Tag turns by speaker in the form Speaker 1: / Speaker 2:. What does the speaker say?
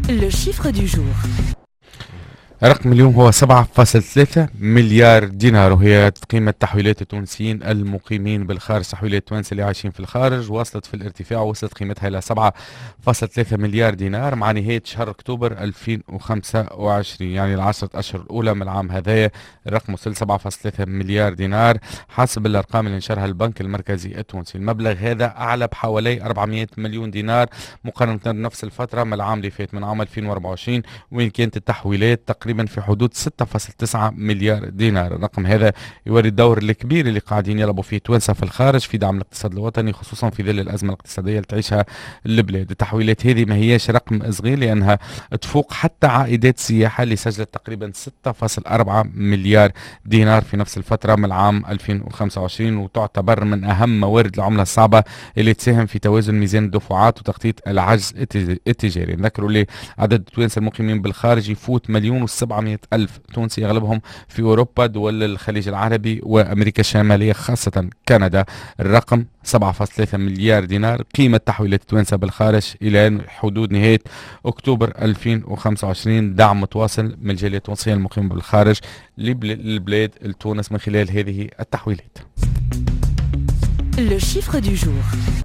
Speaker 1: Le chiffre du jour.
Speaker 2: رقم اليوم هو 7.3 مليار دينار، وهي قيمة تحويلات التونسيين المقيمين بالخارج. تحويلات التوانسة اللي عايشين في الخارج واصلت في الارتفاع، وصلت قيمتها إلى 7.3 مليار دينار مع نهاية شهر أكتوبر 2025، يعني العشرة أشهر الأولى من العام هذايا. الرقم وصل 7.3 مليار دينار حسب الأرقام اللي نشرها البنك المركزي التونسي. المبلغ هذا أعلى بحوالي 400 مليون دينار مقارنة بنفس الفترة من العام اللي فات، من عام 2024، وين كانت التحويلات تقريبا في حدود 6.9 مليار دينار. الرقم هذا يوري الدور الكبير اللي قاعدين يلعبوا فيه التوانسة في الخارج في دعم الاقتصاد الوطني، خصوصا في ظل الأزمة الاقتصادية اللي تعيشها البلاد. التحويلات هذه ما هياش رقم صغير، لأنها تفوق حتى عائدات السياحة اللي سجلت تقريبا 6.4 مليار دينار في نفس الفترة من العام 2025، وتعتبر من أهم موارد العملة الصعبة اللي تساهم في توازن ميزان الدفعات وتغطية العجز التجاري. نذكروا لي عدد التوانسة المقيمين بالخارج يفوت 1,700,000 تونسي، أغلبهم في أوروبا، دول الخليج العربي وأمريكا الشمالية، خاصة كندا. الرقم 7.3 مليار دينار قيمة تحويلات التوانسة بالخارج إلى حدود نهاية أكتوبر 2025، دعم متواصل من الجالية التونسية المقيمة بالخارج للبلاد التونس من خلال هذه التحويلات.
Speaker 1: Le chiffre du jour.